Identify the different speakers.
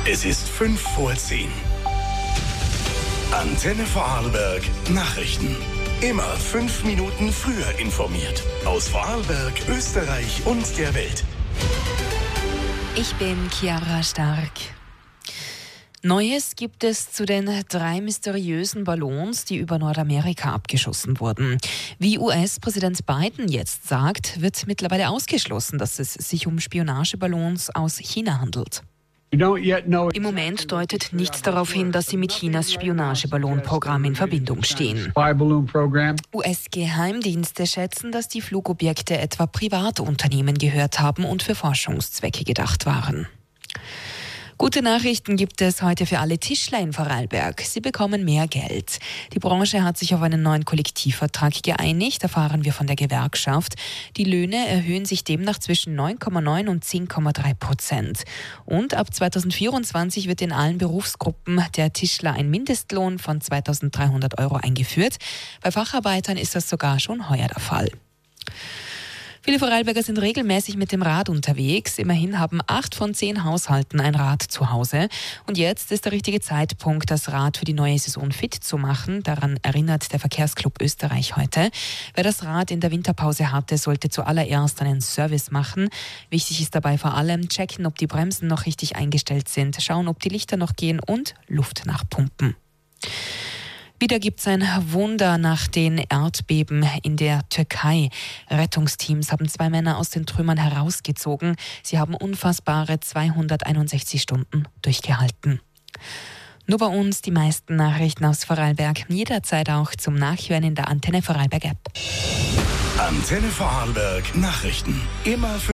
Speaker 1: Es ist 5:10. Antenne Vorarlberg Nachrichten. Immer 5 Minuten früher informiert. Aus Vorarlberg, Österreich und der Welt.
Speaker 2: Ich bin Chiara Stark. Neues gibt es zu den 3 mysteriösen Ballons, die über Nordamerika abgeschossen wurden. Wie US-Präsident Biden jetzt sagt, wird mittlerweile ausgeschlossen, dass es sich um Spionageballons aus China handelt. Im Moment deutet nichts darauf hin, dass sie mit Chinas Spionageballonprogramm in Verbindung stehen. US-Geheimdienste schätzen, dass die Flugobjekte etwa Privatunternehmen gehört haben und für Forschungszwecke gedacht waren. Gute Nachrichten gibt es heute für alle Tischler in Vorarlberg. Sie bekommen mehr Geld. Die Branche hat sich auf einen neuen Kollektivvertrag geeinigt, erfahren wir von der Gewerkschaft. Die Löhne erhöhen sich demnach zwischen 9,9 und 10,3%. Und ab 2024 wird in allen Berufsgruppen der Tischler ein Mindestlohn von 2.300 € eingeführt. Bei Facharbeitern ist das sogar schon heuer der Fall. Viele Vorarlberger sind regelmäßig mit dem Rad unterwegs. Immerhin haben 8 von 10 Haushalten ein Rad zu Hause. Und jetzt ist der richtige Zeitpunkt, das Rad für die neue Saison fit zu machen. Daran erinnert der Verkehrsclub Österreich heute. Wer das Rad in der Winterpause hatte, sollte zuallererst einen Service machen. Wichtig ist dabei vor allem checken, ob die Bremsen noch richtig eingestellt sind, schauen, ob die Lichter noch gehen und Luft nachpumpen. Wieder gibt es ein Wunder nach den Erdbeben in der Türkei. Rettungsteams haben 2 Männer aus den Trümmern herausgezogen. Sie haben unfassbare 261 Stunden durchgehalten. Nur bei uns die meisten Nachrichten aus Vorarlberg. Jederzeit auch zum Nachhören in der Antenne Vorarlberg App.
Speaker 1: Antenne Vorarlberg Nachrichten. Immer